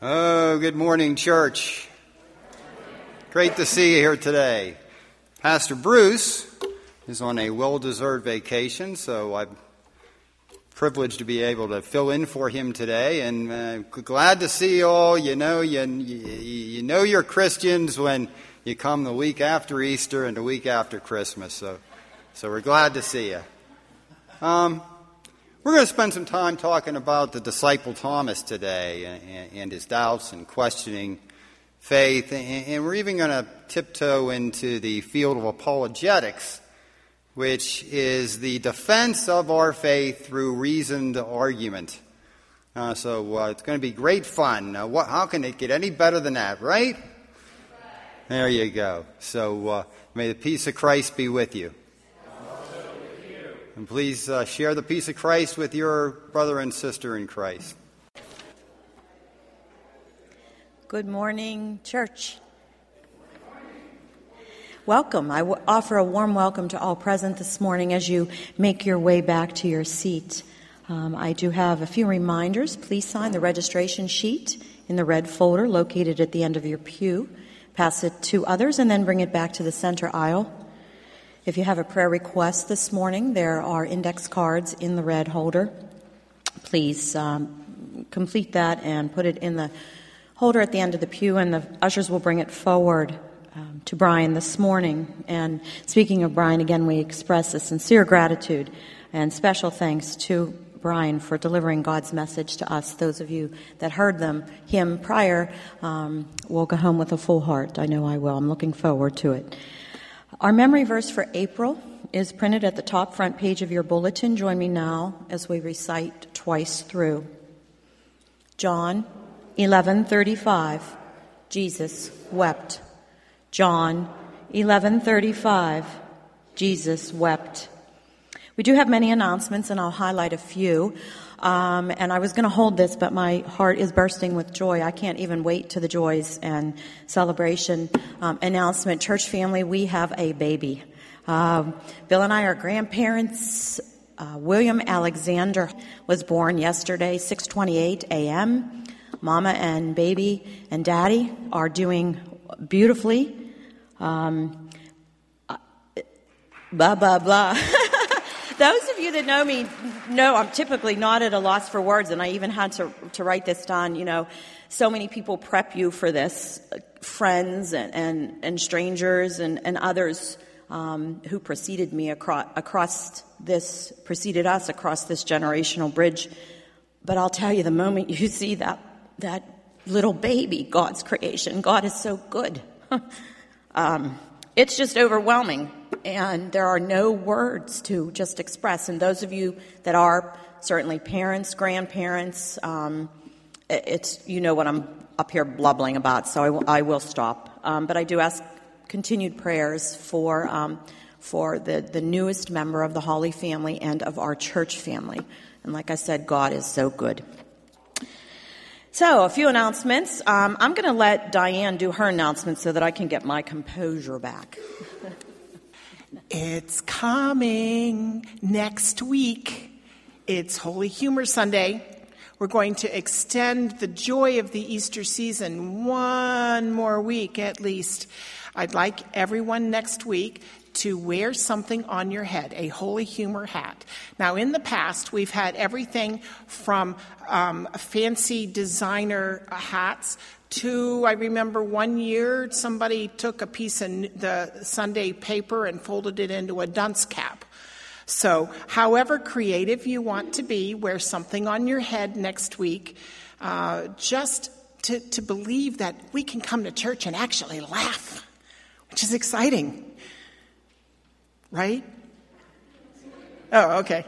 Oh, good morning, church. Great to see you here today. Pastor Bruce is on a well-deserved vacation, so I'm privileged to be able to fill in for him today, and glad to see you all. You know you're Christians when you come the week after Easter and the week after Christmas, so we're glad to see you. We're going to spend some time talking about the disciple Thomas today and his doubts and questioning faith. And we're even going to tiptoe into the field of apologetics, which is the defense of our faith through reasoned argument. So it's going to be great fun. How can it get any better than that, right? There you go. So may the peace of Christ be with you. And please share the peace of Christ with your brother and sister in Christ. Good morning, church. Welcome. I offer a warm welcome to all present this morning as you make your way back to your seat. I do have a few reminders. Please sign the registration sheet in the red folder located at the end of your pew. Pass it to others and then bring it back to the center aisle. If you have a prayer request this morning, there are index cards in the red holder. Please complete that and put it in the holder at the end of the pew, and the ushers will bring it forward to Brian this morning. And speaking of Brian, again, we express a sincere gratitude and special thanks to Brian for delivering God's message to us. Those of you that heard him prior will go home with a full heart. I know I will. I'm looking forward to it. Our memory verse for April is printed at the top front page of your bulletin. Join me now as we recite twice through. John 11:35, Jesus wept. John 11:35, Jesus wept. We do have many announcements, and I'll highlight a few. And I was going to hold this, but my heart is bursting with joy. I can't even wait to the joys and celebration announcement. Church family, we have a baby. Bill and I are grandparents. William Alexander was born yesterday, 6:28 a.m. Mama and baby and daddy are doing beautifully. Blah, blah, blah. Those of you that know me know I'm typically not at a loss for words, and I even had to write this down. You know, so many people prep you for this, friends and strangers and others who preceded me preceded us across this generational bridge. But I'll tell you, the moment you see that little baby, God's creation, God is so good. It's just overwhelming. And there are no words to just express. And those of you that are certainly parents, grandparents, it's what I'm up here blubbling about, so I will stop. But I do ask continued prayers for the newest member of the Hawley family and of our church family. And like I said, God is so good. So, a few announcements. I'm going to let Diane do her announcements so that I can get my composure back. It's coming next week. It's Holy Humor Sunday. We're going to extend the joy of the Easter season one more week at least. I'd like everyone next week to wear something on your head, a Holy Humor hat. Now, in the past, we've had everything from fancy designer hats to, I remember one year, somebody took a piece of the Sunday paper and folded it into a dunce cap. So, however creative you want to be, wear something on your head next week, just to believe that we can come to church and actually laugh, which is exciting. Right? Oh, okay.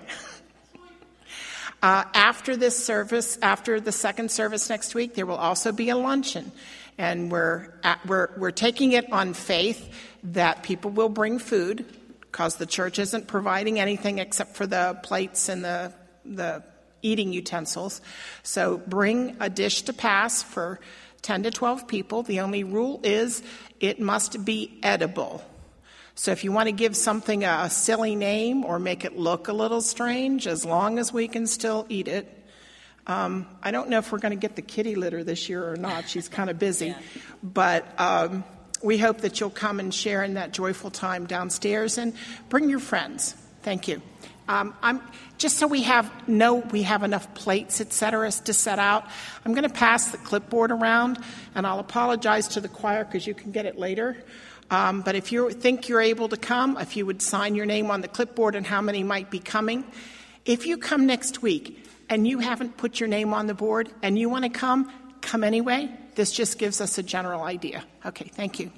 After this service, after the second service next week, there will also be a luncheon. And we're taking it on faith that people will bring food, because the church isn't providing anything except for the plates and the eating utensils. So bring a dish to pass for 10 to 12 people. The only rule is it must be edible. So if you want to give something a silly name or make it look a little strange, as long as we can still eat it, I don't know if we're going to get the kitty litter this year or not. She's kind of busy. But we hope that you'll come and share in that joyful time downstairs and bring your friends. Thank you. I'm just so we have enough plates, et cetera, to set out. I'm going to pass the clipboard around, and I'll apologize to the choir because you can get it later. But if you think you're able to come, if you would sign your name on the clipboard and how many might be coming. If you come next week and you haven't put your name on the board and you want to come anyway. This just gives us a general idea. Okay, thank you.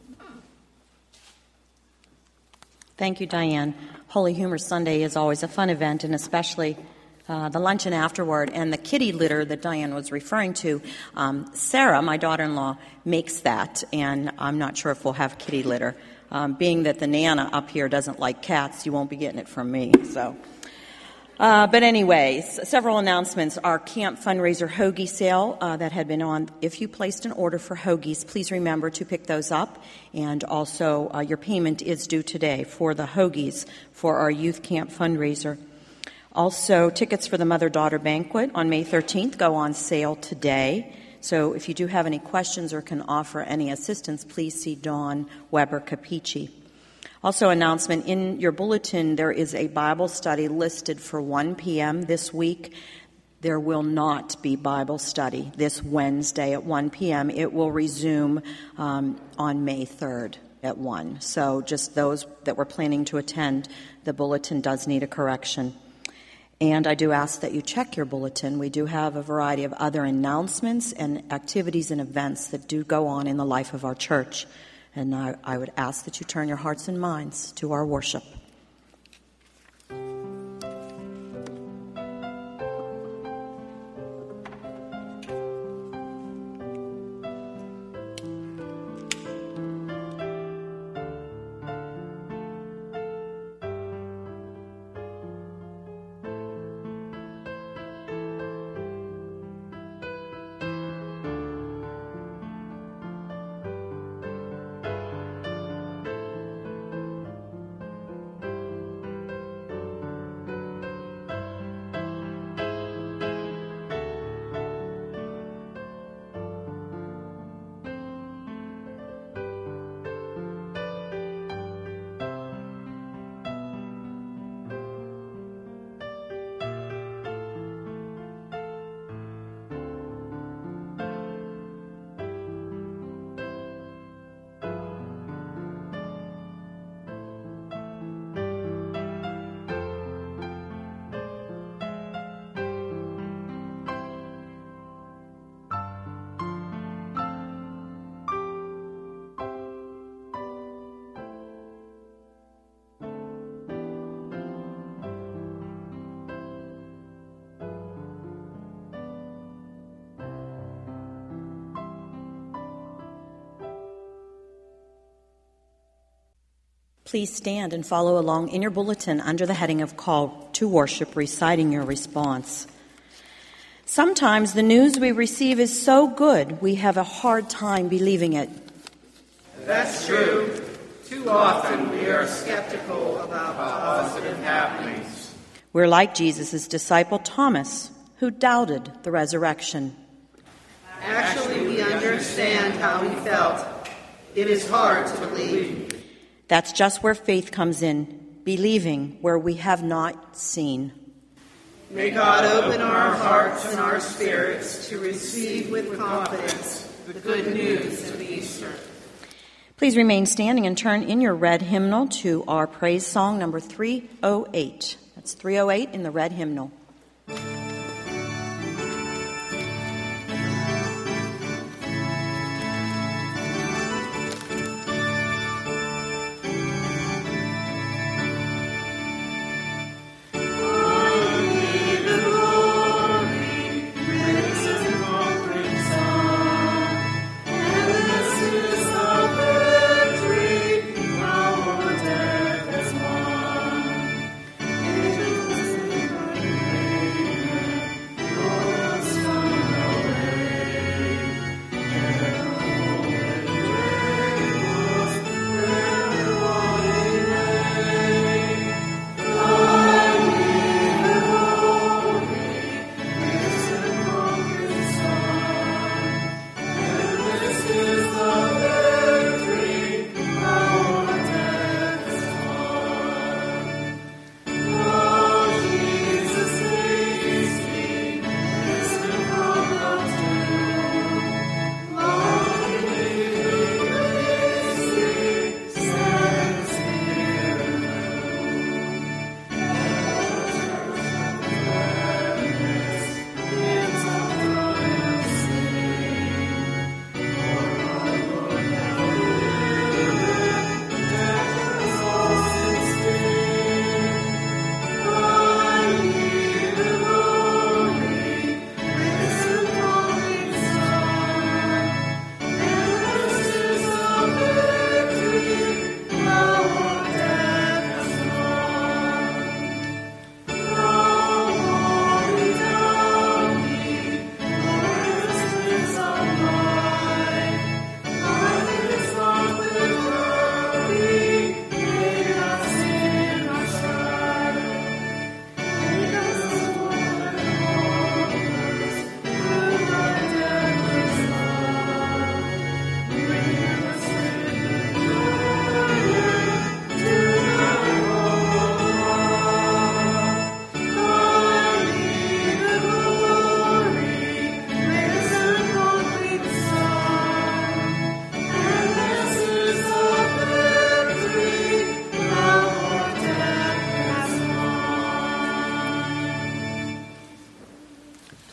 Thank you, Diane. Holy Humor Sunday is always a fun event, and especially the luncheon afterward and the kitty litter that Diane was referring to. Sarah, my daughter-in-law, makes that, and I'm not sure if we'll have kitty litter. Being that the Nana up here doesn't like cats, you won't be getting it from me. So, but anyways, several announcements. Our camp fundraiser hoagie sale that had been on. If you placed an order for hoagies, please remember to pick those up. And also, your payment is due today for the hoagies for our youth camp fundraiser. Also, tickets for the Mother-Daughter Banquet on May 13th go on sale today. So if you do have any questions or can offer any assistance, please see Dawn Weber-Capici. Also, announcement, in your bulletin, there is a Bible study listed for 1 p.m. this week. There will not be Bible study this Wednesday at 1 p.m. It will resume on May 3rd at 1. So just those that were planning to attend, the bulletin does need a correction. And I do ask that you check your bulletin. We do have a variety of other announcements and activities and events that do go on in the life of our church. And I would ask that you turn your hearts and minds to our worship. Please stand and follow along in your bulletin under the heading of Call to Worship, reciting your response. Sometimes the news we receive is so good we have a hard time believing it. That's true. Too often we are skeptical about positive happenings. We're like Jesus' disciple Thomas, who doubted the resurrection. Actually, we understand how he felt. It is hard to believe. That's just where faith comes in, believing where we have not seen. May God open our hearts and our spirits to receive with confidence the good news of Easter. Please remain standing and turn in your red hymnal to our praise song number 308. That's 308 in the red hymnal.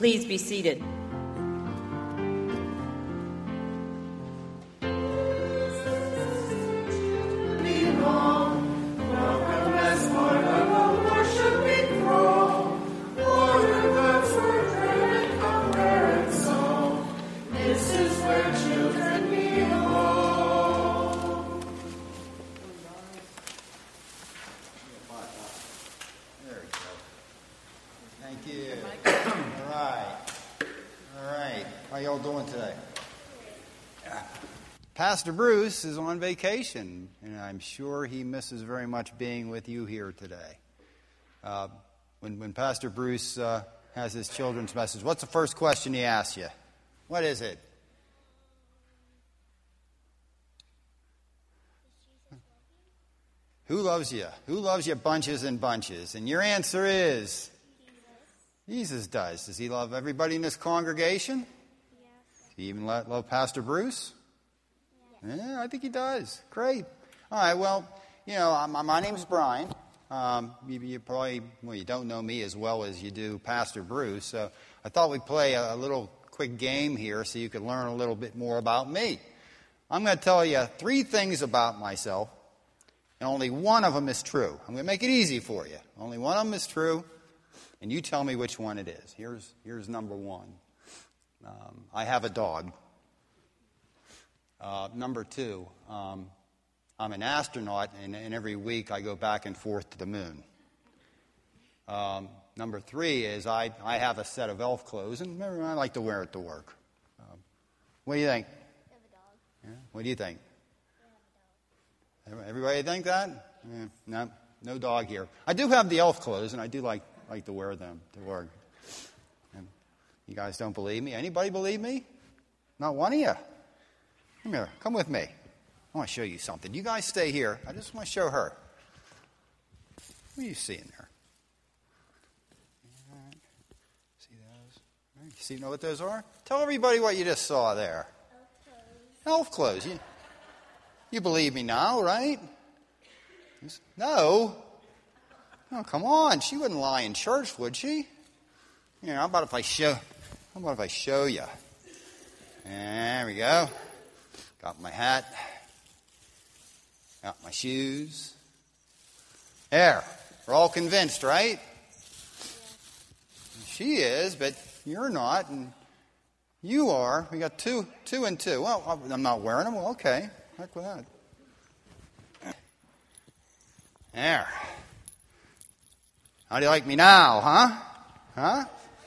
Please be seated. Pastor Bruce is on vacation, and I'm sure he misses very much being with you here today. When Pastor Bruce has his children's message, what's the first question he asks you? What is it? Who loves you? Who loves you bunches and bunches? And your answer is? Jesus does. Does he love everybody in this congregation? Yes. Does he even love Pastor Bruce? Yeah, I think he does. Great. All right, well, my name's Brian. You probably, you don't know me as well as you do Pastor Bruce, so I thought we'd play a little quick game here so you could learn a little bit more about me. I'm going to tell you 3 things about myself, and only one of them is true. I'm going to make it easy for you. Only one of them is true, and you tell me which one it is. Here's number 1. I have a dog. Number 2, I'm an astronaut, and every week I go back and forth to the moon. Number 3 is I have a set of elf clothes, and I like to wear it to work. What do you think? I have a dog. Yeah? What do you think? I have a dog. Everybody think that? Yeah, no dog here. I do have the elf clothes, and I do like to wear them to work. And you guys don't believe me? Anybody believe me? Not one of you? Come here. Come with me. I want to show you something. You guys stay here. I just want to show her. What are you seeing there? See those? You know what those are? Tell everybody what you just saw there. Elf clothes. You believe me now, right? No. Oh, come on. She wouldn't lie in church, would she? How about if I show you? There we go. Got my hat. Got my shoes. There. We're all convinced, right? Yeah. She is, but you're not, and you are. We got two and two. Well, I'm not wearing them. Well, okay. Heck with that. There. How do you like me now, huh?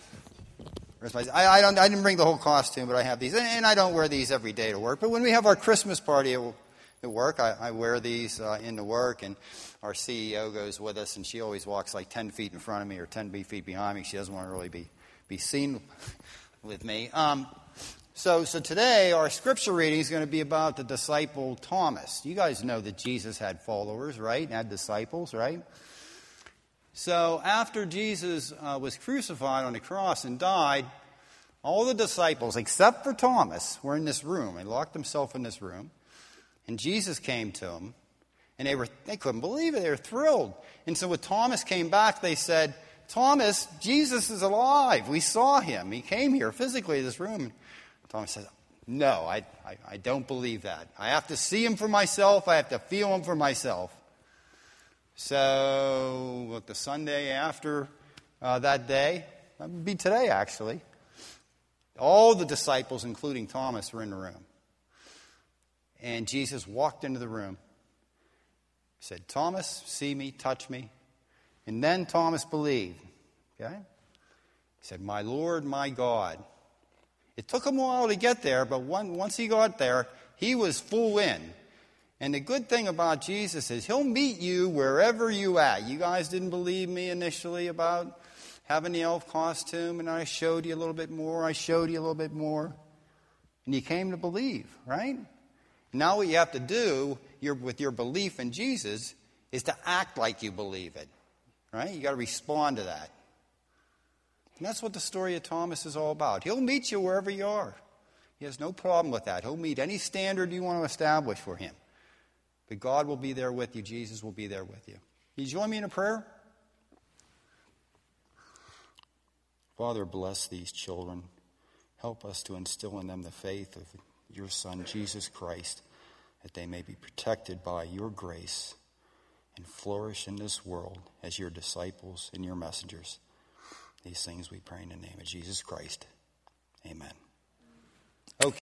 I didn't bring the whole costume, but I have these. And I don't wear these every day to work. But when we have our Christmas party at work, I wear these into work. And our CEO goes with us, and she always walks like 10 feet in front of me or 10 feet behind me. She doesn't want to really be seen with me. So today, our scripture reading is going to be about the disciple Thomas. You guys know that Jesus had followers, right? Had disciples, right? So after Jesus was crucified on the cross and died, all the disciples, except for Thomas, were in this room. They locked themselves in this room. And Jesus came to them, and they couldn't believe it. They were thrilled. And so when Thomas came back, they said, Thomas, Jesus is alive. We saw him. He came here physically to this room. And Thomas said, no, I don't believe that. I have to see him for myself. I have to feel him for myself. So, the Sunday after that day, that would be today actually, all the disciples, including Thomas, were in the room. And Jesus walked into the room, said, Thomas, see me, touch me. And then Thomas believed. Okay? He said, my Lord, my God. It took him a while to get there, but once he got there, he was full in. And the good thing about Jesus is he'll meet you wherever you at. You guys didn't believe me initially about having the elf costume, and I showed you a little bit more. And you came to believe, right? Now what you have to do with your belief in Jesus is to act like you believe it, right? You got to respond to that. And that's what the story of Thomas is all about. He'll meet you wherever you are. He has no problem with that. He'll meet any standard you want to establish for him. But God will be there with you. Jesus will be there with you. Can you join me in a prayer? Father, bless these children. Help us to instill in them the faith of your Son, Jesus Christ, that they may be protected by your grace and flourish in this world as your disciples and your messengers. These things we pray in the name of Jesus Christ. Amen. Okay.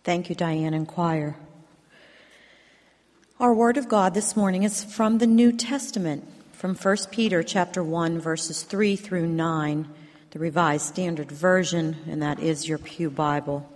Thank you, Diane and choir. Our word of God this morning is from the New Testament, from 1 Peter chapter 1, verses 3 through 9, the Revised Standard Version, and that is your pew Bible.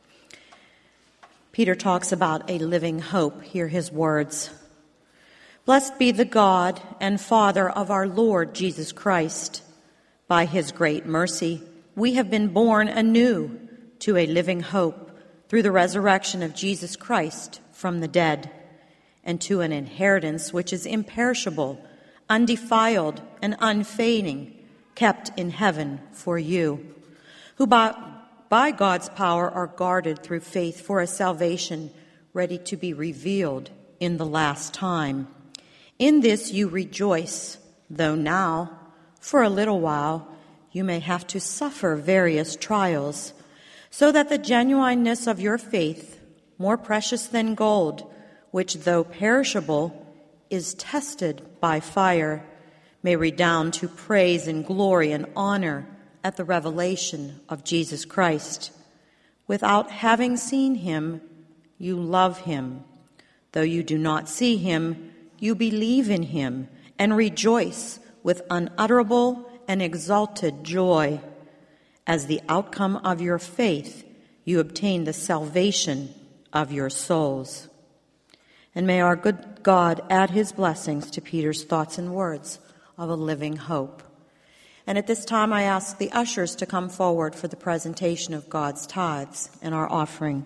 Peter talks about a living hope. Hear his words. Blessed be the God and Father of our Lord Jesus Christ. By his great mercy, we have been born anew to a living hope through the resurrection of Jesus Christ from the dead, and to an inheritance which is imperishable, undefiled, and unfading, kept in heaven for you, who by God's power are guarded through faith for a salvation ready to be revealed in the last time. In this you rejoice, though now, for a little while, you may have to suffer various trials, so that the genuineness of your faith, more precious than gold, which though perishable, is tested by fire, may redound to praise and glory and honor at the revelation of Jesus Christ. Without having seen him, you love him. Though you do not see him, you believe in him and rejoice with unutterable and exalted joy. As the outcome of your faith, you obtain the salvation of your souls. And may our good God add his blessings to Peter's thoughts and words of a living hope. And at this time, I ask the ushers to come forward for the presentation of God's tithes and our offering.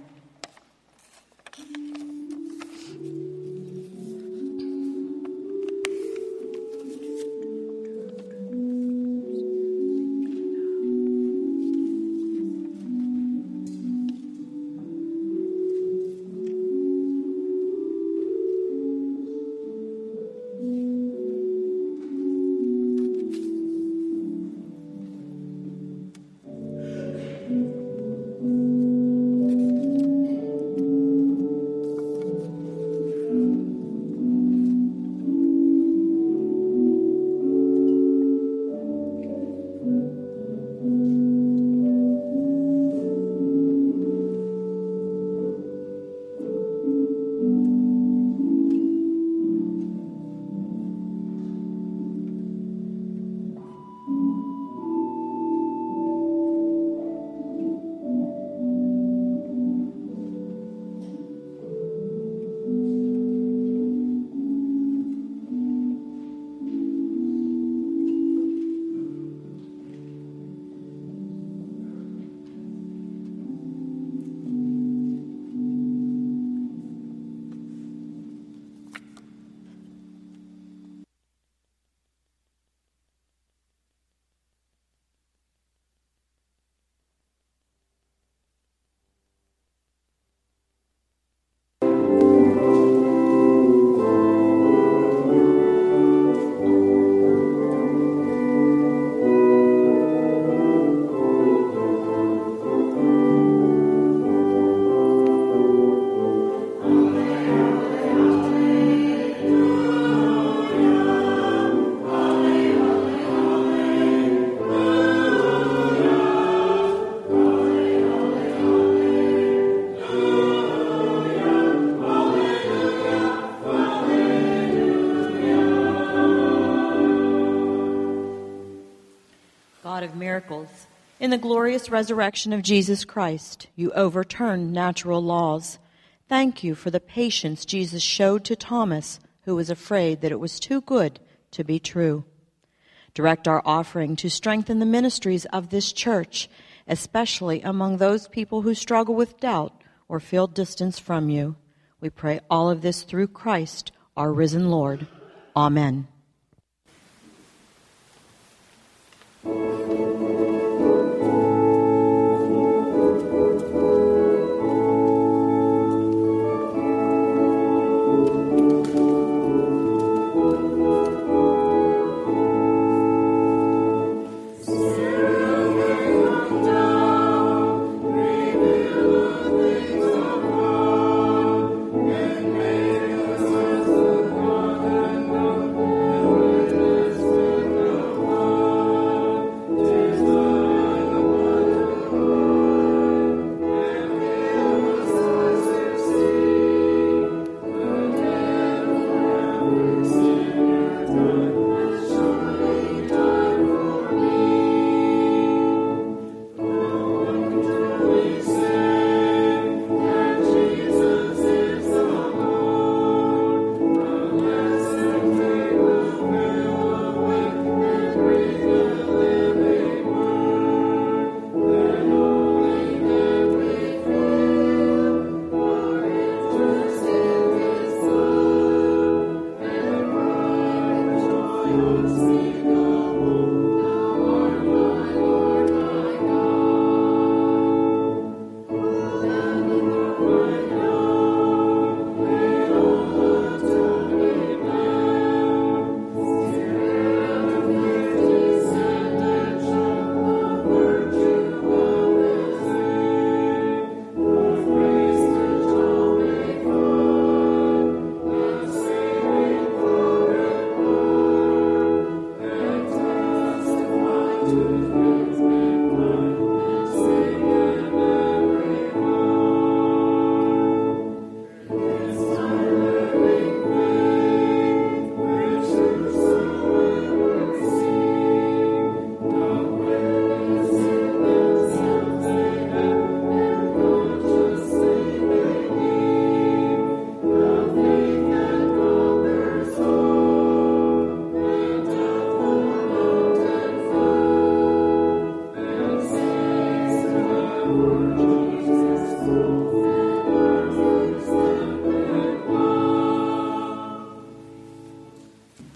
God of miracles, in the glorious resurrection of Jesus Christ, you overturned natural laws. Thank you for the patience Jesus showed to Thomas, who was afraid that it was too good to be true. Direct our offering to strengthen the ministries of this church, especially among those people who struggle with doubt or feel distance from you. We pray all of this through Christ, our risen Lord. Amen.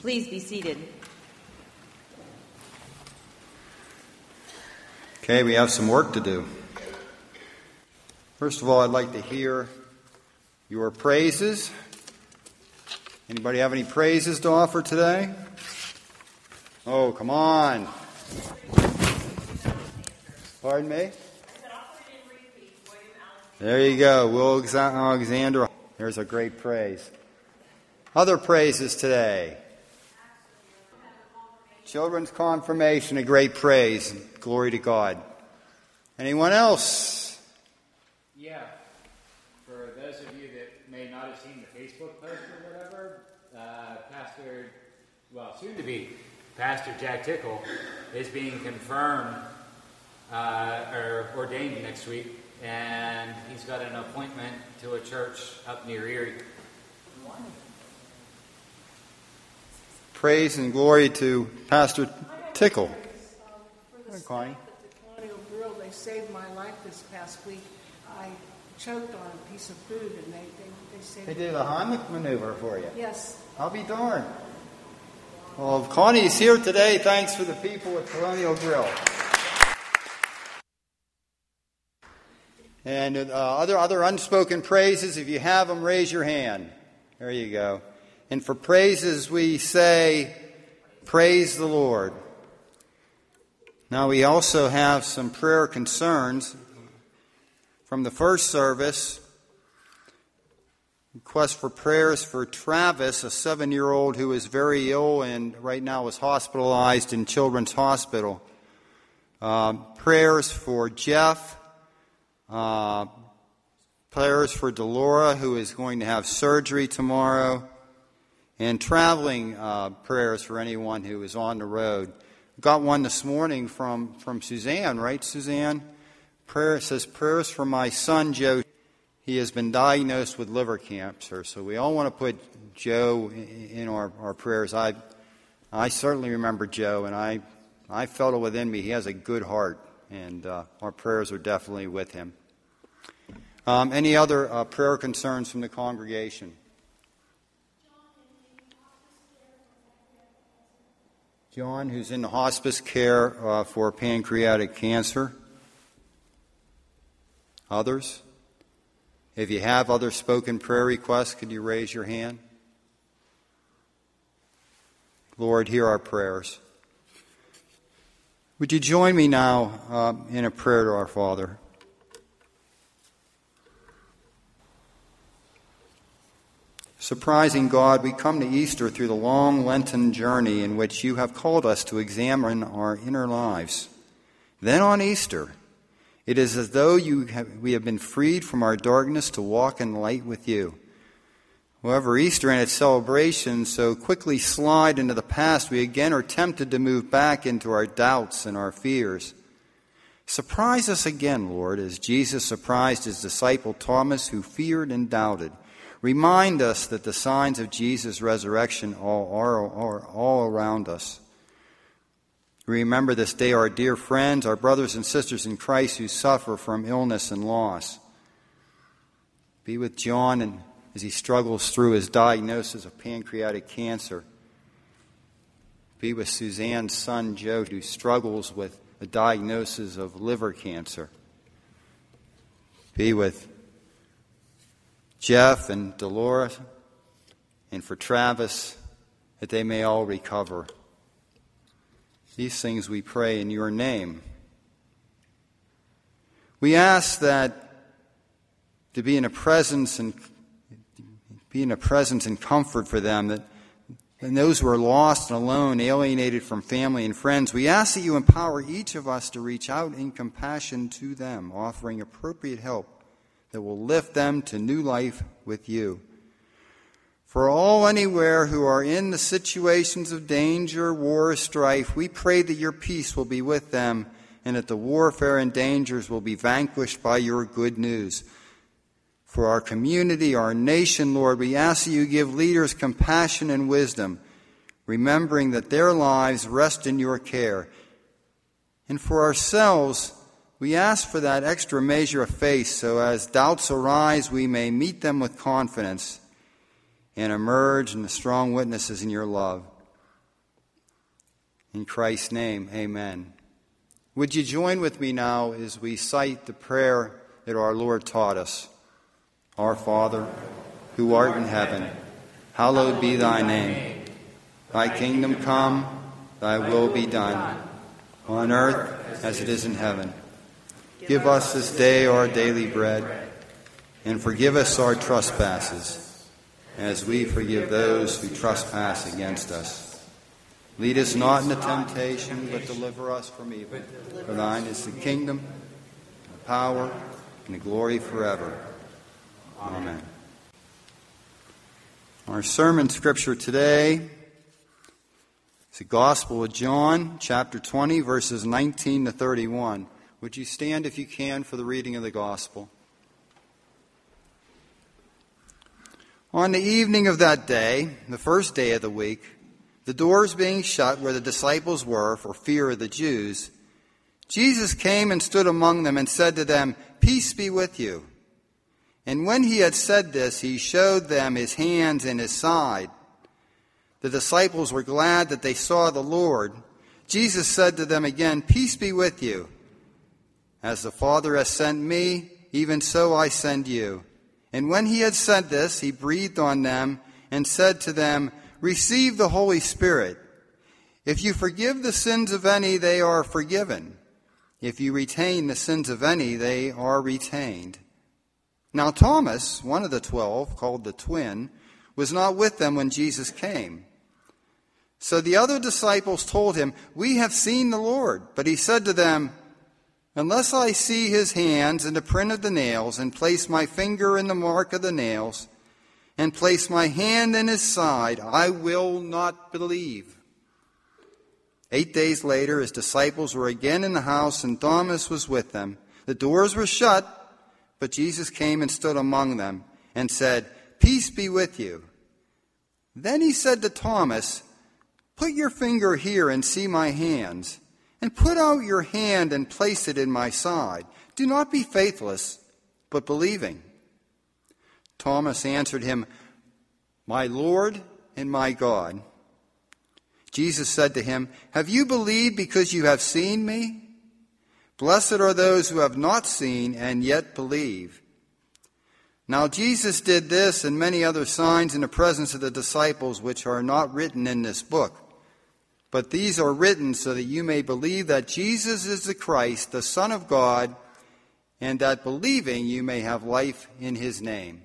Please be seated. Okay, we have some work to do. First of all, I'd like to hear your praises. Anybody have any praises to offer today? Oh, come on. Pardon me? There you go. Will Alexander. There's a great praise. Other praises today. Children's confirmation, a great praise. Glory to God. Anyone else? Yeah. For those of you that may not have seen the Facebook post or whatever, soon to be Pastor Jack Tickle is being confirmed or ordained next week, and he's got an appointment to a church up near Erie. Praise and glory to Pastor Tickle. For the staff at the Colonial Grill, they saved my life this past week. I choked on a piece of food, and they saved They did a Heimlich maneuver for you. Yes. I'll be darned. Well, Connie's here today. Thanks for the people at Colonial Grill. And other unspoken praises, if you have them, raise your hand. There you go. And for praises, we say, praise the Lord. Now, we also have some prayer concerns from the first service. Request for prayers for Travis, a 7-year-old who is very ill and right now is hospitalized in Children's Hospital. Prayers for Jeff. Prayers for Delora, who is going to have surgery tomorrow. And traveling prayers for anyone who is on the road. Got one this morning from Suzanne, right, Suzanne? Prayer says, prayers for my son, Joe. He has been diagnosed with liver cancer, so we all want to put Joe in our prayers. I certainly remember Joe, and I felt it within me. He has a good heart, and our prayers are definitely with him. Any other prayer concerns from the congregation? John, who's in the hospice care for pancreatic cancer. Others? If you have other spoken prayer requests, could you raise your hand? Lord, hear our prayers. Would you join me now in a prayer to our Father? Surprising God, we come to Easter through the long Lenten journey in which you have called us to examine our inner lives. Then on Easter, it is as though we have been freed from our darkness to walk in light with you. However, Easter and its celebrations so quickly slide into the past, we again are tempted to move back into our doubts and our fears. Surprise us again, Lord, as Jesus surprised his disciple Thomas, who feared and doubted. Remind us that the signs of Jesus' resurrection are all around us. Remember this day our dear friends, our brothers and sisters in Christ who suffer from illness and loss. Be with John as he struggles through his diagnosis of pancreatic cancer. Be with Suzanne's son, Joe, who struggles with a diagnosis of liver cancer. Be with Jeff and Delora, and for Travis, that they may all recover. These things we pray in your name. We ask that to be in a presence and comfort for them, that and those who are lost and alone, alienated from family and friends, we ask that you empower each of us to reach out in compassion to them, offering appropriate help that will lift them to new life with you. For all anywhere who are in the situations of danger, war, strife, we pray that your peace will be with them and that the warfare and dangers will be vanquished by your good news. For our community, our nation, Lord, we ask that you give leaders compassion and wisdom, remembering that their lives rest in your care. And for ourselves, we ask for that extra measure of faith so as doubts arise, we may meet them with confidence and emerge in the strong witnesses in your love. In Christ's name, amen. Would you join with me now as we cite the prayer that our Lord taught us? Our Father, who art in heaven, hallowed be thy name. Thy kingdom come, thy will be done, on earth as it is in heaven. Give us this day our daily bread, and forgive us our trespasses, as we forgive those who trespass against us. Lead us not into temptation, but deliver us from evil. For thine is the kingdom, the power, and the glory forever. Amen. Our sermon scripture today is the Gospel of John, chapter 20, verses 19 to 31. Would you stand, if you can, for the reading of the Gospel? On the evening of that day, the first day of the week, the doors being shut where the disciples were for fear of the Jews, Jesus came and stood among them and said to them, "Peace be with you." And when he had said this, he showed them his hands and his side. The disciples were glad that they saw the Lord. Jesus said to them again, "Peace be with you. As the Father has sent me, even so I send you." And when he had said this, he breathed on them and said to them, "Receive the Holy Spirit. If you forgive the sins of any, they are forgiven. If you retain the sins of any, they are retained." Now Thomas, one of the 12, called the twin, was not with them when Jesus came. So the other disciples told him, "We have seen the Lord." But he said to them, "Unless I see his hands and the print of the nails, and place my finger in the mark of the nails, and place my hand in his side, I will not believe." 8 days later, his disciples were again in the house, and Thomas was with them. The doors were shut, but Jesus came and stood among them and said, "Peace be with you." Then he said to Thomas, "Put your finger here and see my hands, and put out your hand and place it in my side. Do not be faithless, but believing." Thomas answered him, "My Lord and my God." Jesus said to him, "Have you believed because you have seen me? Blessed are those who have not seen and yet believe." Now Jesus did this and many other signs in the presence of the disciples, which are not written in this book. But these are written so that you may believe that Jesus is the Christ, the Son of God, and that believing you may have life in his name.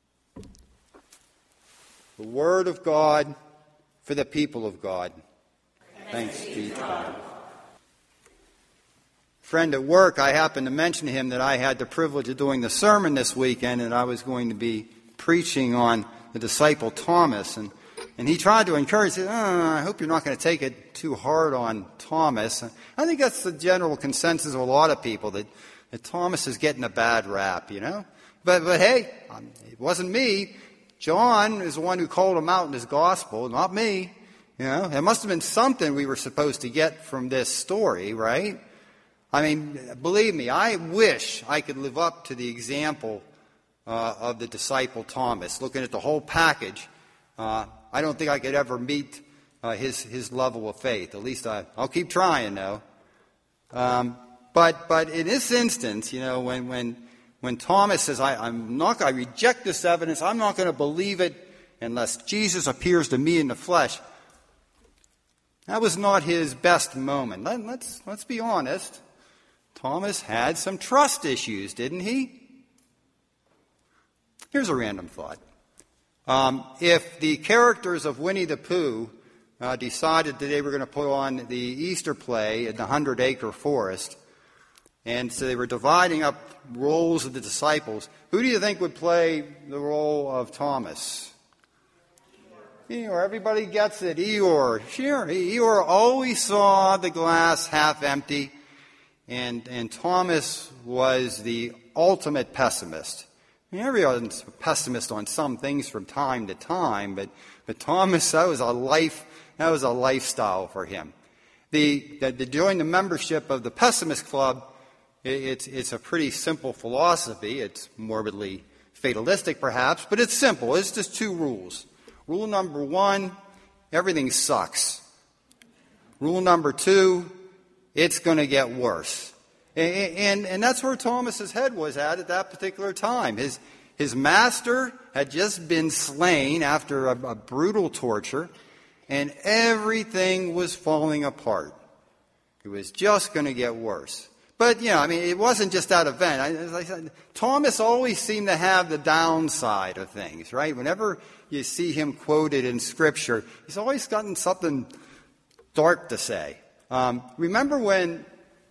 The word of God for the people of God. Thanks be to God. Friend at work, I happened to mention to him that I had the privilege of doing the sermon this weekend, and I was going to be preaching on the disciple Thomas. And he tried to encourage, said, "I hope you're not going to take it too hard on Thomas." I think that's the general consensus of a lot of people, that Thomas is getting a bad rap, you know. But hey, it wasn't me. John is the one who called him out in his gospel, not me. You know, it must have been something we were supposed to get from this story, right? I mean, believe me, I wish I could live up to the example of the disciple Thomas. Looking at the whole package, I don't think I could ever meet his level of faith. At least I'll keep trying, though. But in this instance, you know, when Thomas says, I reject this evidence, I'm not going to believe it unless Jesus appears to me in the flesh, that was not his best moment. Let's be honest. Thomas had some trust issues, didn't he? Here's a random thought. If the characters of Winnie the Pooh decided that they were going to put on the Easter play in the 100-acre forest, and so they were dividing up roles of the disciples, who do you think would play the role of Thomas? Eeyore. Everybody gets it. Eeyore. Sure. Eeyore always saw the glass half empty, and Thomas was the ultimate pessimist. I mean, everyone's a pessimist on some things from time to time, but Thomas, that was a lifestyle for him. To join the membership of the Pessimist Club, it's a pretty simple philosophy. It's morbidly fatalistic, perhaps, but it's simple. It's just two rules. Rule number one, everything sucks. Rule number 2, it's going to get worse. And that's where Thomas's head was at that particular time. His master had just been slain after a brutal torture, and everything was falling apart. It was just going to get worse. But, it wasn't just that event. As I said, Thomas always seemed to have the downside of things, right? Whenever you see him quoted in Scripture, he's always gotten something dark to say. Remember when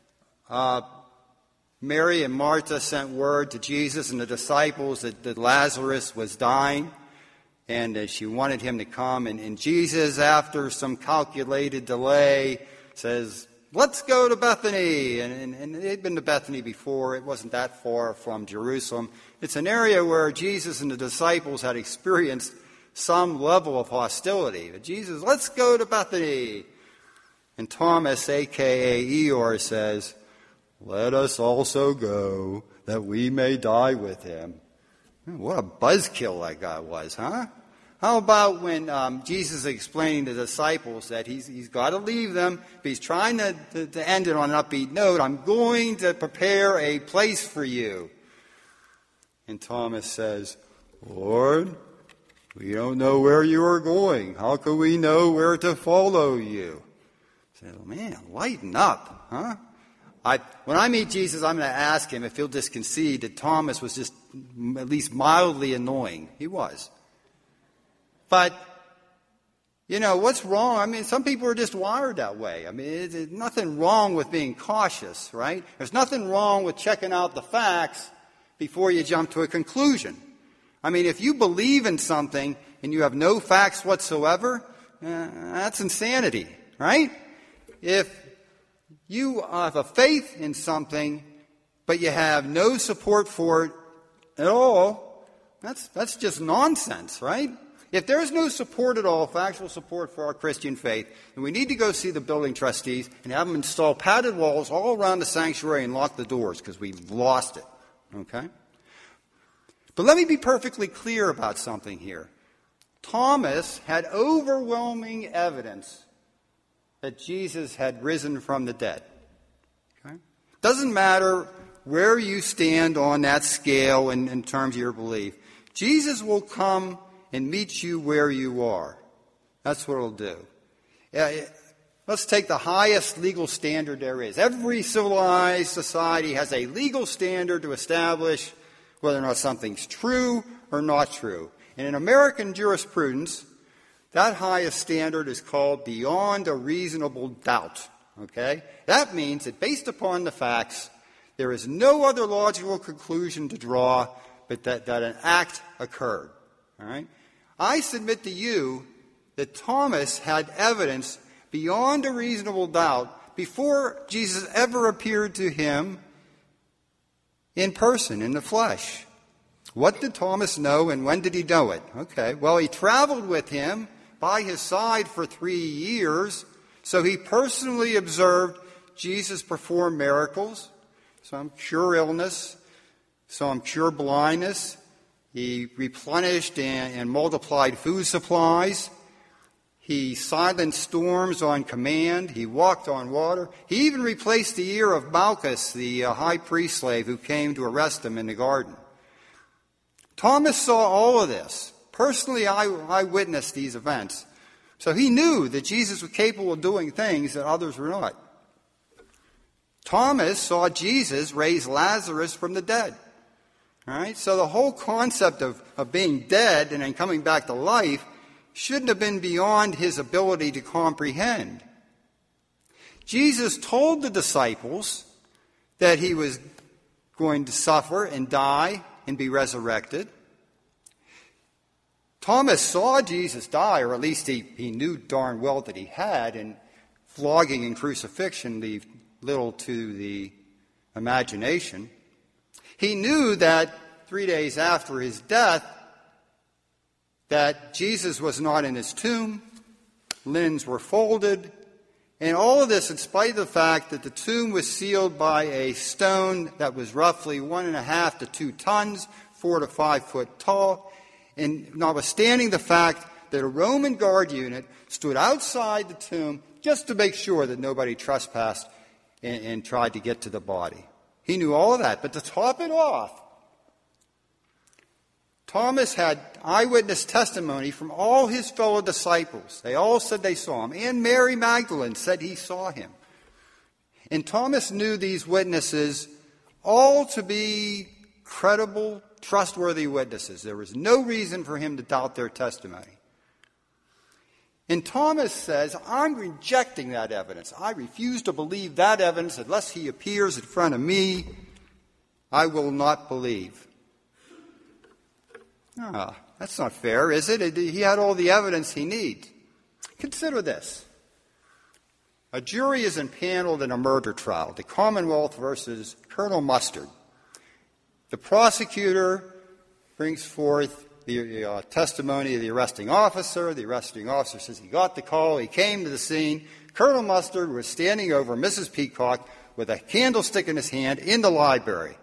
Mary and Martha sent word to Jesus and the disciples that Lazarus was dying, and she wanted him to come. And Jesus, after some calculated delay, says, "Let's go to Bethany." And they'd been to Bethany before. It wasn't that far from Jerusalem. It's an area where Jesus and the disciples had experienced some level of hostility. But Jesus, "Let's go to Bethany." And Thomas, a.k.a. Eeyore, says, "Let us also go, that we may die with him." What a buzzkill that guy was, huh? How about when Jesus is explaining to the disciples that he's got to leave them, but he's trying to end it on an upbeat note. "I'm going to prepare a place for you." And Thomas says, "Lord, we don't know where you are going. How can we know where to follow you?" I said, "Man, lighten up, huh?" When I meet Jesus, I'm going to ask him if he'll just concede that Thomas was just at least mildly annoying. He was. But, what's wrong? Some people are just wired that way. There's nothing wrong with being cautious, right? There's nothing wrong with checking out the facts before you jump to a conclusion. If you believe in something and you have no facts whatsoever, that's insanity, right? If you have a faith in something, but you have no support for it at all, that's just nonsense, right? If there's no support at all, factual support for our Christian faith, then we need to go see the building trustees and have them install padded walls all around the sanctuary and lock the doors because we've lost it, okay? But let me be perfectly clear about something here. Thomas had overwhelming evidence that Jesus had risen from the dead. Okay? Doesn't matter where you stand on that scale in terms of your belief. Jesus will come and meet you where you are. That's what it'll do. Let's take the highest legal standard there is. Every civilized society has a legal standard to establish whether or not something's true or not true. And in American jurisprudence, that highest standard is called beyond a reasonable doubt. Okay? That means that based upon the facts, there is no other logical conclusion to draw but that an act occurred. All right? I submit to you that Thomas had evidence beyond a reasonable doubt before Jesus ever appeared to him in person, in the flesh. What did Thomas know and when did he know it? Okay, well, he traveled with him by his side for 3 years, so he personally observed Jesus perform miracles, some cure illness, some cure blindness. He replenished and multiplied food supplies. He silenced storms on command. He walked on water. He even replaced the ear of Malchus, the high priest slave who came to arrest him in the garden. Thomas saw all of this. Personally, I witnessed these events. So he knew that Jesus was capable of doing things that others were not. Thomas saw Jesus raise Lazarus from the dead. All right? So the whole concept of being dead and then coming back to life shouldn't have been beyond his ability to comprehend. Jesus told the disciples that he was going to suffer and die and be resurrected. Thomas saw Jesus die, or at least he knew darn well that he had, and flogging and crucifixion leave little to the imagination. He knew that 3 days after his death, that Jesus was not in his tomb, linens were folded, and all of this in spite of the fact that the tomb was sealed by a stone that was roughly 1.5 to 2 tons, 4 to 5 foot tall, and notwithstanding the fact that a Roman guard unit stood outside the tomb just to make sure that nobody trespassed and tried to get to the body. He knew all of that. But to top it off, Thomas had eyewitness testimony from all his fellow disciples. They all said they saw him. And Mary Magdalene said he saw him. And Thomas knew these witnesses all to be credible, trustworthy witnesses. There was no reason for him to doubt their testimony. And Thomas says, I'm rejecting that evidence. I refuse to believe that evidence unless he appears in front of me. I will not believe. That's not fair, is it? He had all the evidence he needs. Consider this. A jury is impaneled in a murder trial, the Commonwealth versus Colonel Mustard. The prosecutor brings forth the testimony of the arresting officer. The arresting officer says he got the call, he came to the scene. Colonel Mustard was standing over Mrs. Peacock with a candlestick in his hand in the library.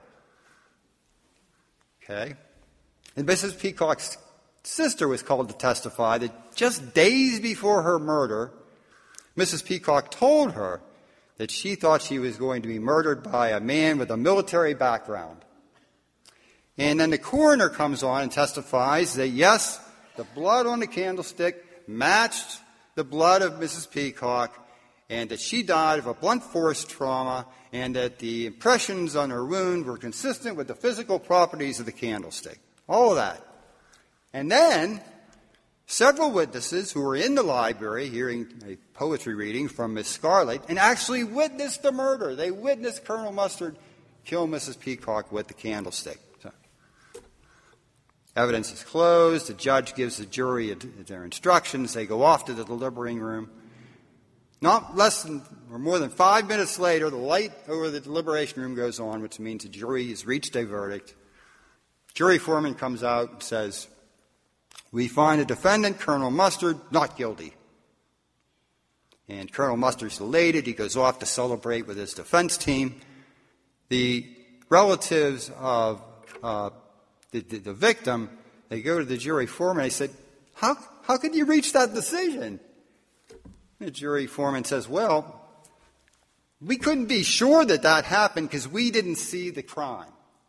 Okay? And Mrs. Peacock's sister was called to testify that just days before her murder, Mrs. Peacock told her that she thought she was going to be murdered by a man with a military background. And then the coroner comes on and testifies that, yes, the blood on the candlestick matched the blood of Mrs. Peacock, and that she died of a blunt force trauma, and that the impressions on her wound were consistent with the physical properties of the candlestick. All of that. And then several witnesses who were in the library hearing a poetry reading from Miss Scarlett and actually witnessed the murder. They witnessed Colonel Mustard kill Mrs. Peacock with the candlestick. So, evidence is closed. The judge gives the jury their instructions. They go off to the deliberating room. Not less than or more than 5 minutes later, the light over the deliberation room goes on, which means the jury has reached a verdict. Jury foreman comes out and says, we find the defendant, Colonel Mustard, not guilty. And Colonel Mustard's elated. He goes off to celebrate with his defense team. The relatives of the victim, they go to the jury foreman. They said, how could you reach that decision? The jury foreman says, well, we couldn't be sure that happened because we didn't see the crime.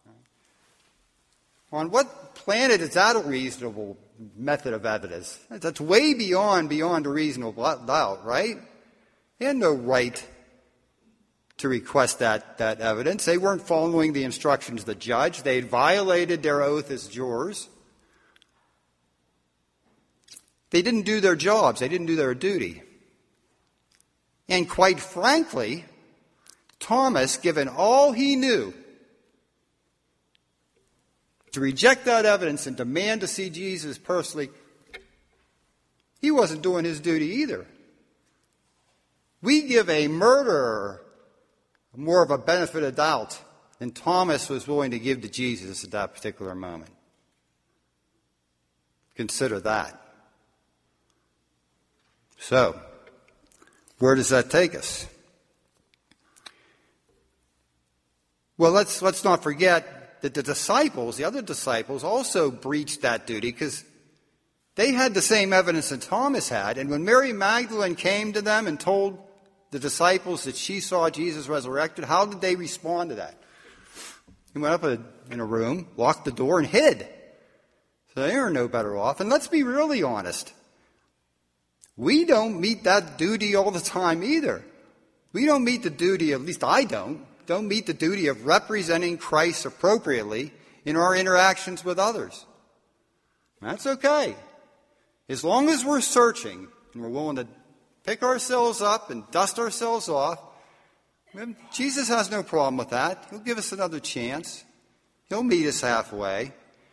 On what planet is that a reasonable method of evidence? That's way beyond a reasonable doubt, right? They had no right to request that evidence. They weren't following the instructions of the judge. They had violated their oath as jurors. They didn't do their jobs. They didn't do their duty. And quite frankly, Thomas, given all he knew, to reject that evidence and demand to see Jesus personally, he wasn't doing his duty either. We give a murderer more of a benefit of doubt than Thomas was willing to give to Jesus at that particular moment. Consider that. So, where does that take us? Well, let's not forget that the other disciples, also breached that duty because they had the same evidence that Thomas had. And when Mary Magdalene came to them and told the disciples that she saw Jesus resurrected, how did they respond to that? He went up in a room, locked the door, and hid. So they are no better off. And let's be really honest. We don't meet that duty all the time either. We don't meet the duty, at least I don't meet the duty of representing Christ appropriately in our interactions with others. That's okay. As long as we're searching and we're willing to pick ourselves up and dust ourselves off, Jesus has no problem with that. He'll give us another chance. He'll meet us halfway.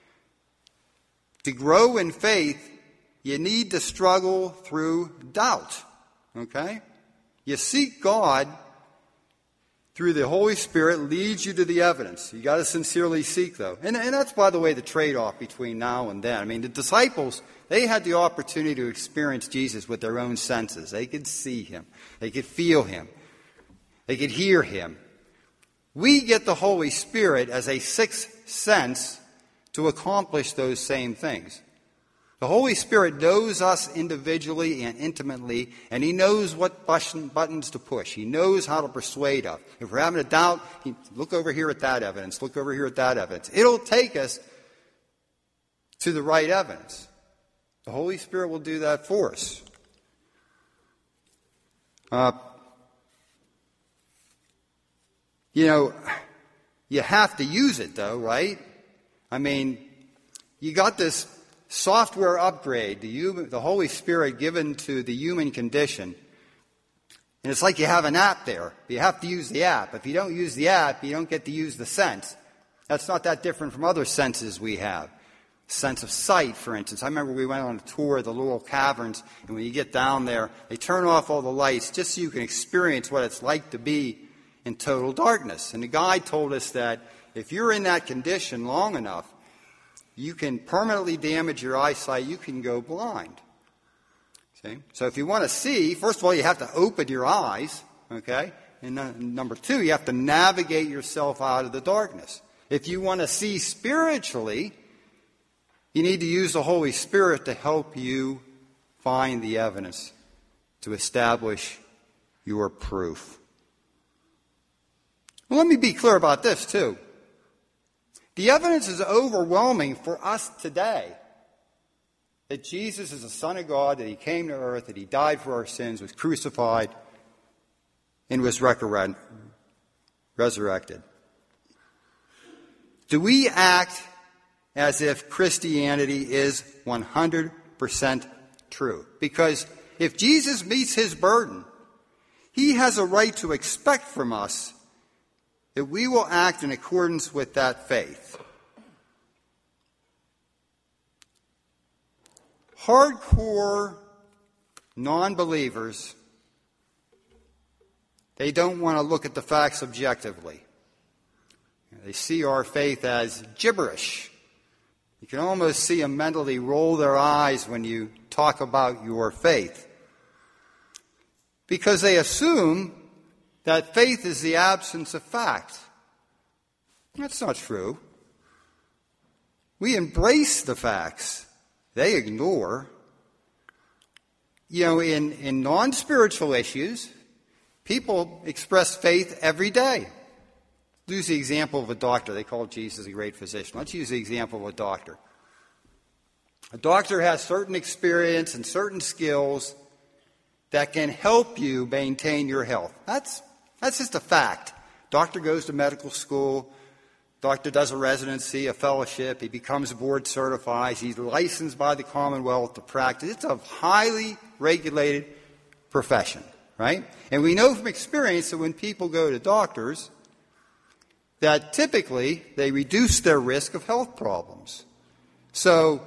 To grow in faith, you need to struggle through doubt. Okay? You seek God through the Holy Spirit, leads you to the evidence. You've got to sincerely seek, though. And that's, by the way, the trade-off between now and then. I mean, the disciples, they had the opportunity to experience Jesus with their own senses. They could see him. They could feel him. They could hear him. We get the Holy Spirit as a sixth sense to accomplish those same things. The Holy Spirit knows us individually and intimately, and He knows what buttons to push. He knows how to persuade us. If we're having a doubt, look over here at that evidence, look over here at that evidence. It'll take us to the right evidence. The Holy Spirit will do that for us. You have to use it, though, right? I mean, you got this software upgrade, the Holy Spirit given to the human condition. And it's like you have an app there. You have to use the app. If you don't use the app, you don't get to use the sense. That's not that different from other senses we have. Sense of sight, for instance. I remember we went on a tour of the little caverns, and when you get down there, they turn off all the lights just so you can experience what it's like to be in total darkness. And the guide told us that if you're in that condition long enough, you can permanently damage your eyesight. You can go blind. See? So if you want to see, first of all, you have to open your eyes, okay? And number two, you have to navigate yourself out of the darkness. If you want to see spiritually, you need to use the Holy Spirit to help you find the evidence to establish your proof. Well, let me be clear about this, too. The evidence is overwhelming for us today that Jesus is the Son of God, that He came to earth, that He died for our sins, was crucified, and was resurrected. Do we act as if Christianity is 100% true? Because if Jesus meets His burden, He has a right to expect from us that we will act in accordance with that faith. Hardcore non-believers, they don't want to look at the facts objectively. They see our faith as gibberish. You can almost see them mentally roll their eyes when you talk about your faith, because they assume that faith is the absence of fact. That's not true. We embrace the facts. They ignore. In non-spiritual issues, people express faith every day. Use the example of a doctor. They call Jesus a great physician. Let's use the example of a doctor. A doctor has certain experience and certain skills that can help you maintain your health. That's just a fact. Doctor goes to medical school. Doctor does a residency, a fellowship. He becomes board certified. He's licensed by the Commonwealth to practice. It's a highly regulated profession, right? And we know from experience that when people go to doctors, that typically they reduce their risk of health problems. So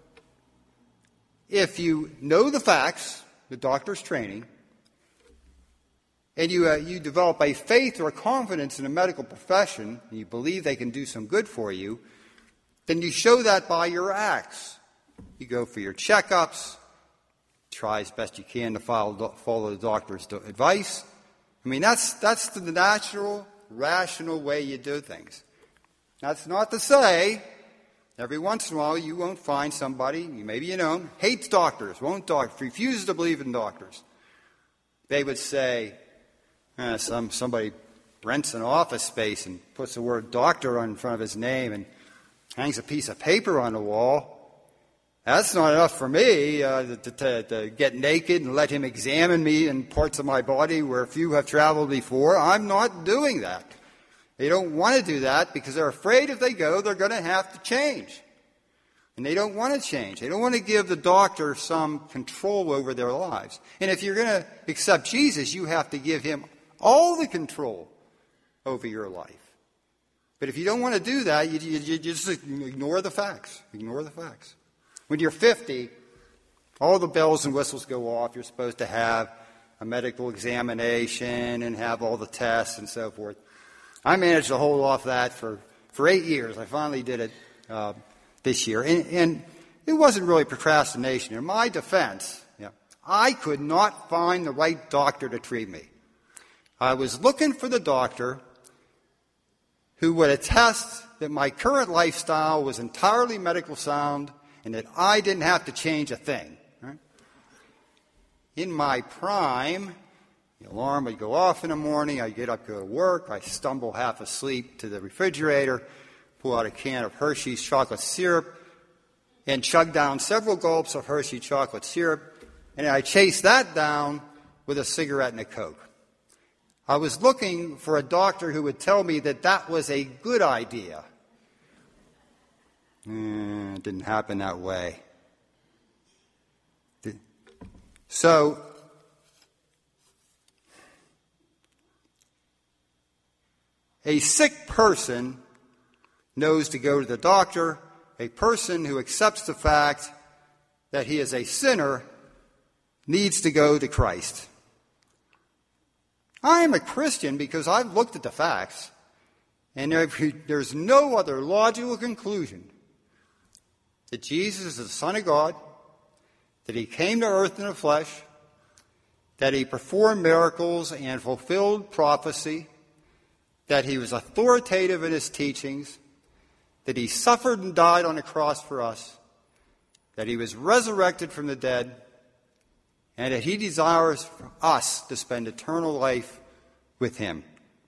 if you know the facts, the doctor's training, and you develop a faith or a confidence in a medical profession, and you believe they can do some good for you, then you show that by your acts. You go for your checkups, try as best you can to follow the doctor's advice. I mean, that's the natural, rational way you do things. That's not to say every once in a while you won't find somebody, maybe you know, hates doctors, refuses to believe in doctors. They would say, somebody rents an office space and puts the word doctor in front of his name and hangs a piece of paper on the wall. That's not enough for me to get naked and let him examine me in parts of my body where few have traveled before. I'm not doing that. They don't want to do that because they're afraid if they go, they're going to have to change. And they don't want to change. They don't want to give the doctor some control over their lives. And if you're going to accept Jesus, you have to give Him all the control over your life. But if you don't want to do that, you just ignore the facts. Ignore the facts. When you're 50, all the bells and whistles go off. You're supposed to have a medical examination and have all the tests and so forth. I managed to hold off that for 8 years. I finally did it this year. And it wasn't really procrastination. In my defense, I could not find the right doctor to treat me. I was looking for the doctor who would attest that my current lifestyle was entirely medical sound and that I didn't have to change a thing. Right? In my prime, the alarm would go off in the morning, I'd get up, go to work, I stumble half asleep to the refrigerator, pull out a can of Hershey's chocolate syrup, and chug down several gulps of Hershey chocolate syrup, and I chase that down with a cigarette and a Coke. I was looking for a doctor who would tell me that that was a good idea. It didn't happen that way. So, a sick person knows to go to the doctor. A person who accepts the fact that he is a sinner needs to go to Christ. I am a Christian because I've looked at the facts, and there's no other logical conclusion that Jesus is the Son of God, that he came to earth in the flesh, that he performed miracles and fulfilled prophecy, that he was authoritative in his teachings, that he suffered and died on the cross for us, that he was resurrected from the dead, and that he desires for us to spend eternal life with him.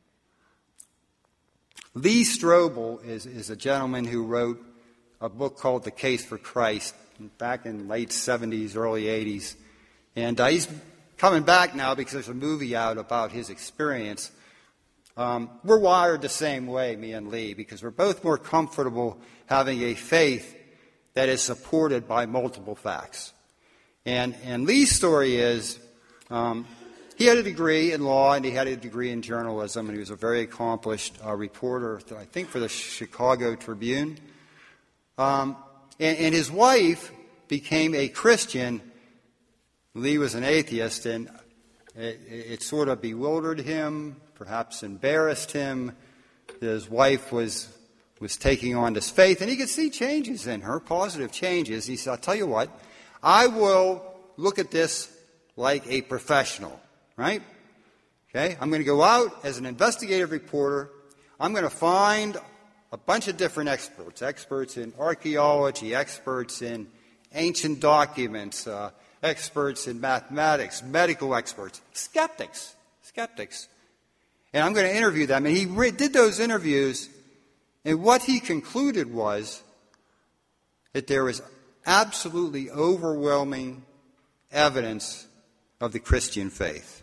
Lee Strobel is a gentleman who wrote a book called The Case for Christ back in late 70s, early 80s. And he's coming back now because there's a movie out about his experience. We're wired the same way, me and Lee, because we're both more comfortable having a faith that is supported by multiple facts. And Lee's story is he had a degree in law and he had a degree in journalism, and he was a very accomplished reporter, I think, for the Chicago Tribune. And his wife became a Christian. Lee was an atheist, and it sort of bewildered him, perhaps embarrassed him. His wife was taking on this faith, and he could see changes in her, positive changes. He said, I'll tell you what, I will look at this like a professional, right? Okay, I'm going to go out as an investigative reporter. I'm going to find a bunch of different experts in archaeology, experts in ancient documents, experts in mathematics, medical experts, skeptics. And I'm going to interview them. And he did those interviews, and what he concluded was that there was absolutely overwhelming evidence of the Christian faith.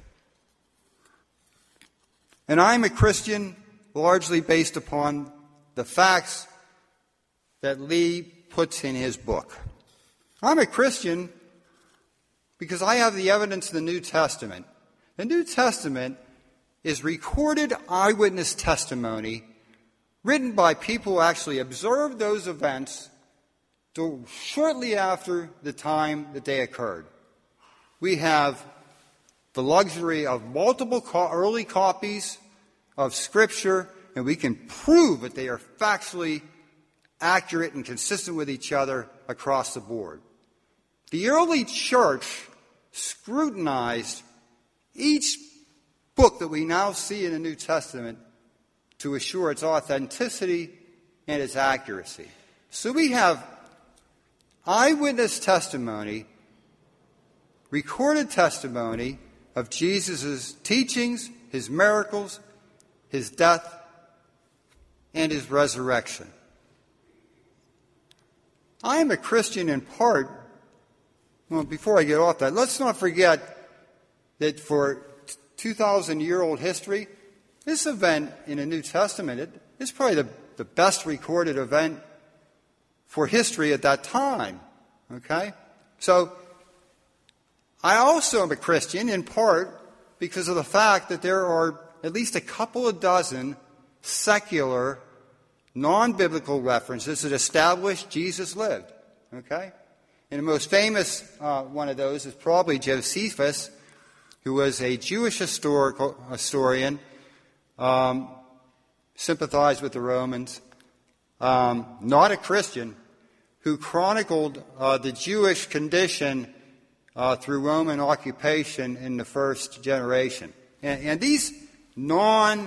And I'm a Christian largely based upon the facts that Lee puts in his book. I'm a Christian because I have the evidence in the New Testament. The New Testament is recorded eyewitness testimony written by people who actually observed those events shortly after the time that they occurred. We have the luxury of multiple early copies of Scripture, and we can prove that they are factually accurate and consistent with each other across the board. The early church scrutinized each book that we now see in the New Testament to assure its authenticity and its accuracy. So we have eyewitness testimony, recorded testimony of Jesus' teachings, his miracles, his death, and his resurrection. I am a Christian in part. Well, before I get off that, let's not forget that for 2,000-year-old history, this event in the New Testament is probably the best recorded event for history at that time. Okay? So, I also am a Christian in part because of the fact that there are at least a couple of dozen secular, non-biblical references that establish Jesus lived. Okay? And the most famous one of those is probably Josephus, who was a Jewish historian, sympathized with the Romans, not a Christian, who chronicled the Jewish condition through Roman occupation in the first generation. And these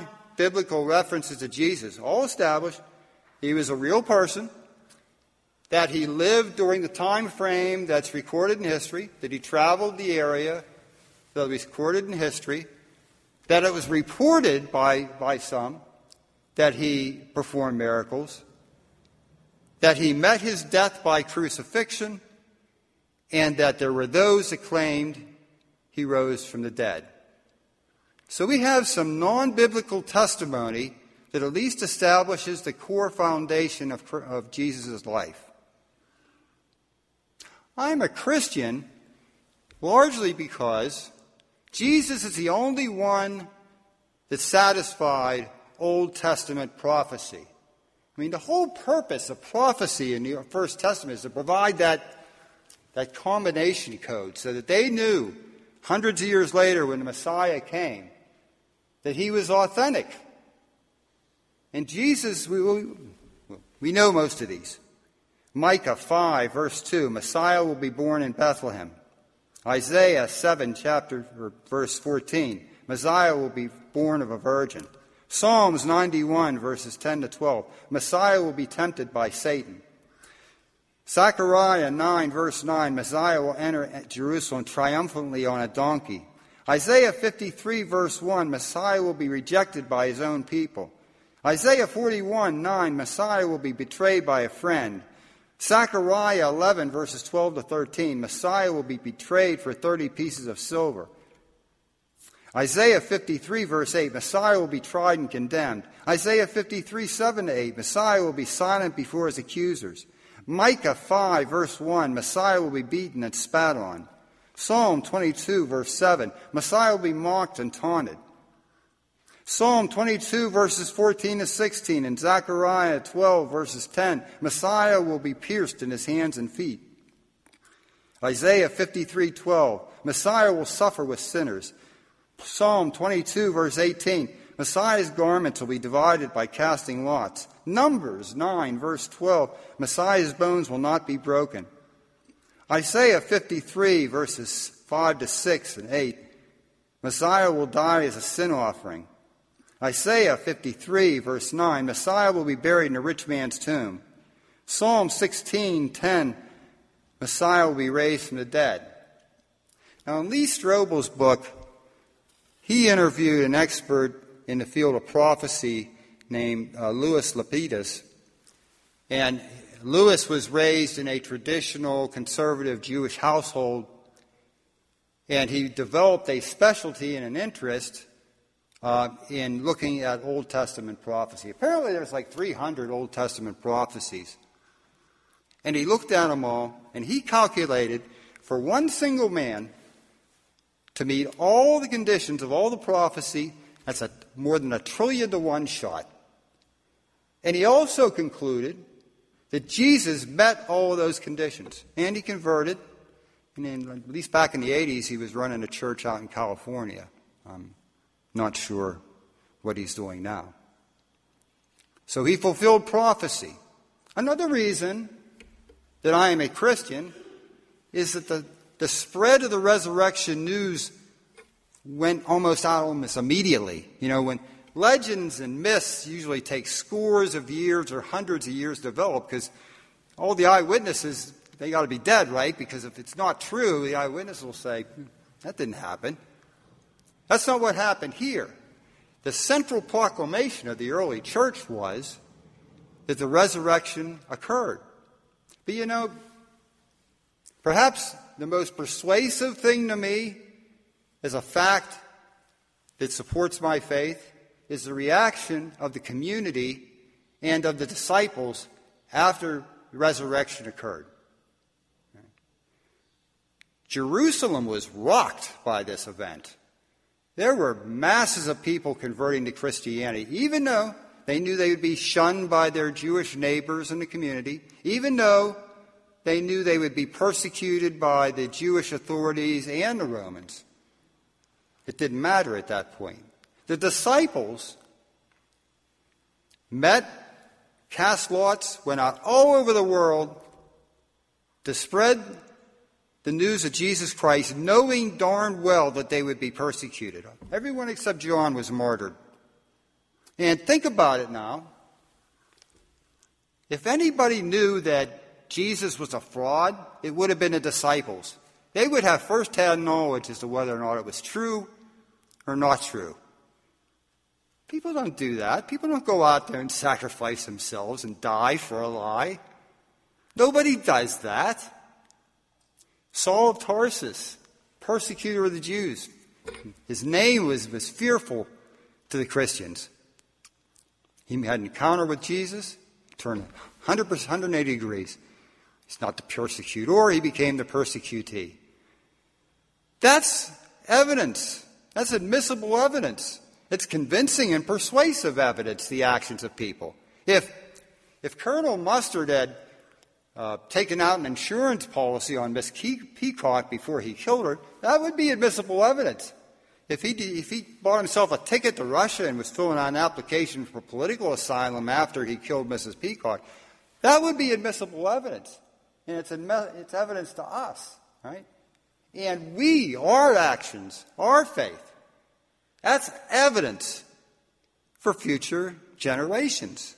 non-biblical references to Jesus all establish he was a real person, that he lived during the time frame that's recorded in history, that he traveled the area that was recorded in history, that it was reported by some that he performed miracles, that he met his death by crucifixion, and that there were those that claimed he rose from the dead. So we have some non-biblical testimony that at least establishes the core foundation of Jesus' life. I'm a Christian largely because Jesus is the only one that satisfied Old Testament prophecy. I mean, the whole purpose of prophecy in the First Testament is to provide that combination code so that they knew hundreds of years later when the Messiah came that he was authentic. And Jesus, we know most of these. Micah 5, verse 2, Messiah will be born in Bethlehem. Isaiah 7, verse 14, Messiah will be born of a virgin. Psalms 91, verses 10 to 12, Messiah will be tempted by Satan. Zechariah 9, verse 9, Messiah will enter Jerusalem triumphantly on a donkey. Isaiah 53, verse 1, Messiah will be rejected by his own people. Isaiah 41, 9, Messiah will be betrayed by a friend. Zechariah 11, verses 12 to 13, Messiah will be betrayed for 30 pieces of silver. Isaiah 53, verse 8, Messiah will be tried and condemned. Isaiah 53, 7 to 8, Messiah will be silent before his accusers. Micah 5, verse 1, Messiah will be beaten and spat on. Psalm 22, verse 7, Messiah will be mocked and taunted. Psalm 22, verses 14 to 16, and Zechariah 12, verses 10, Messiah will be pierced in his hands and feet. Isaiah 53, 12, Messiah will suffer with sinners. Psalm 22, verse 18, Messiah's garments will be divided by casting lots. Numbers 9, verse 12, Messiah's bones will not be broken. Isaiah 53, verses 5 to 6 and 8, Messiah will die as a sin offering. Isaiah 53, verse 9, Messiah will be buried in a rich man's tomb. Psalm 16, 10, Messiah will be raised from the dead. Now, in Lee Strobel's book, he interviewed an expert in the field of prophecy named Louis Lapidus. And Louis was raised in a traditional conservative Jewish household, and he developed a specialty and an interest in looking at Old Testament prophecy. Apparently there's like 300 Old Testament prophecies. And he looked at them all, and he calculated for one single man to meet all the conditions of all the prophecy, that's more than 1 trillion to 1 shot. And he also concluded that Jesus met all of those conditions. And he converted. And then, at least back in the 80s, he was running a church out in California. Not sure what he's doing now. So he fulfilled prophecy. Another reason that I am a Christian is that the spread of the resurrection news went almost immediately. You know, when legends and myths usually take scores of years or hundreds of years to develop, because all the eyewitnesses, they got to be dead, right? Because if it's not true, the eyewitness will say, that didn't happen. That's not what happened here. The central proclamation of the early church was that the resurrection occurred. But you know, perhaps the most persuasive thing to me as a fact that supports my faith is the reaction of the community and of the disciples after the resurrection occurred. Jerusalem was rocked by this event. There were masses of people converting to Christianity, even though they knew they would be shunned by their Jewish neighbors in the community, even though they knew they would be persecuted by the Jewish authorities and the Romans. It didn't matter at that point. The disciples met, cast lots, went out all over the world to spread the news of Jesus Christ, knowing darn well that they would be persecuted. Everyone except John was martyred. And think about it now. If anybody knew that Jesus was a fraud, it would have been the disciples. They would have first-hand knowledge as to whether or not it was true or not true. People don't do that. People don't go out there and sacrifice themselves and die for a lie. Nobody does that. Saul of Tarsus, persecutor of the Jews, his name was fearful to the Christians. He had an encounter with Jesus, turned 180 degrees. He's not the persecutor, he became the persecutee. That's evidence. That's admissible evidence. It's convincing and persuasive evidence, the actions of people. If Colonel Mustard had taken out an insurance policy on Miss Peacock before he killed her, that would be admissible evidence. If he bought himself a ticket to Russia and was filling out an application for political asylum after he killed Mrs. Peacock, that would be admissible evidence. And it's evidence to us, right? And our actions, our faith, that's evidence for future generations.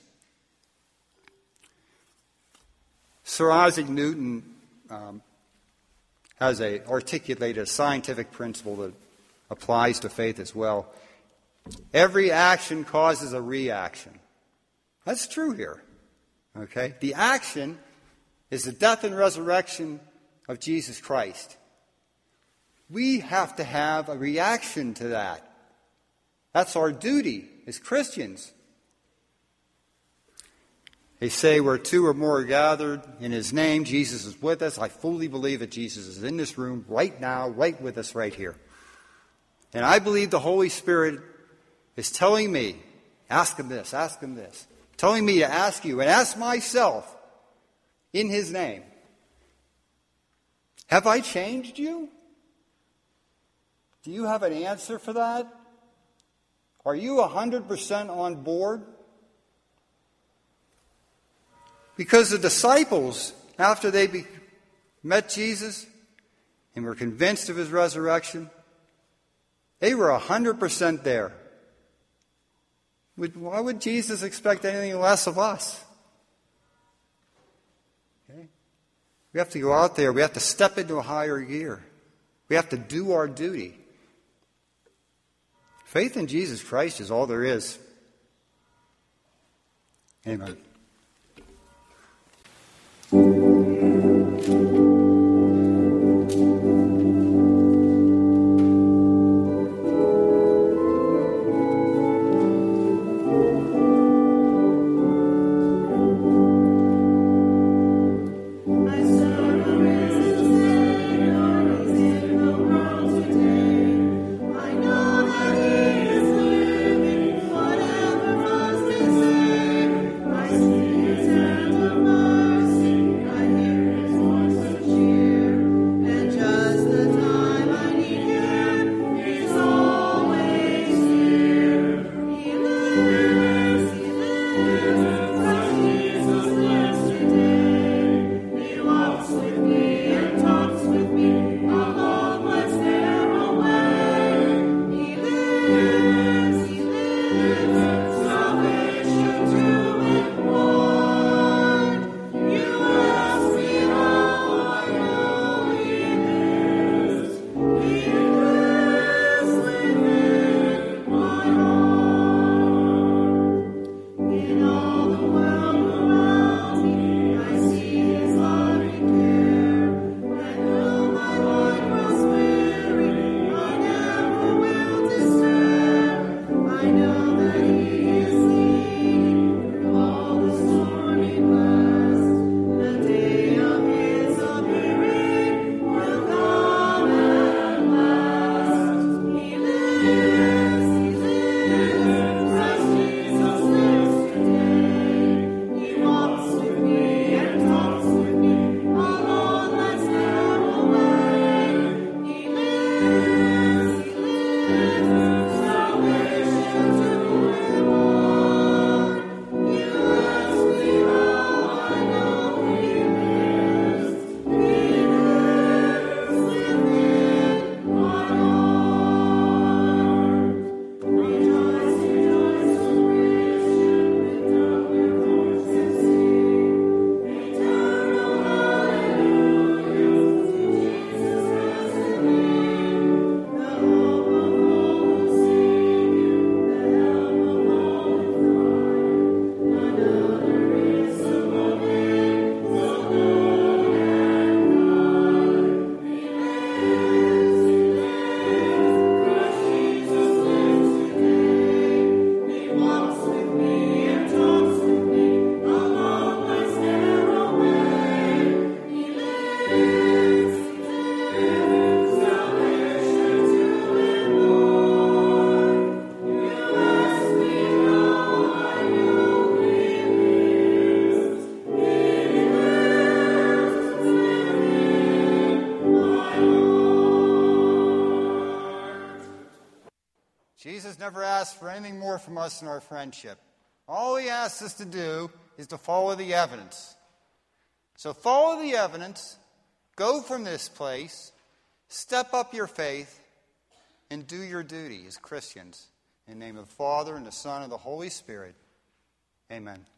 Sir Isaac Newton has articulated a scientific principle that applies to faith as well. Every action causes a reaction. That's true here. Okay? The action is the death and resurrection of Jesus Christ. We have to have a reaction to that. That's our duty as Christians. They say where two or more are gathered in His name, Jesus is with us. I fully believe that Jesus is in this room right now, right with us right here. And I believe the Holy Spirit is telling me, ask Him this, telling me to ask you and ask myself in His name, have I changed you? Do you have an answer for that? Are you 100% on board? Because the disciples, after they met Jesus and were convinced of His resurrection, they were 100% there. Why would Jesus expect anything less of us? Okay? We have to go out there. We have to step into a higher gear. We have to do our duty. Faith in Jesus Christ is all there is. Amen. I Jesus never asked for anything more from us in our friendship. All he asks us to do is to follow the evidence. So follow the evidence, go from this place, step up your faith, and do your duty as Christians. In the name of the Father, and the Son, and the Holy Spirit. Amen.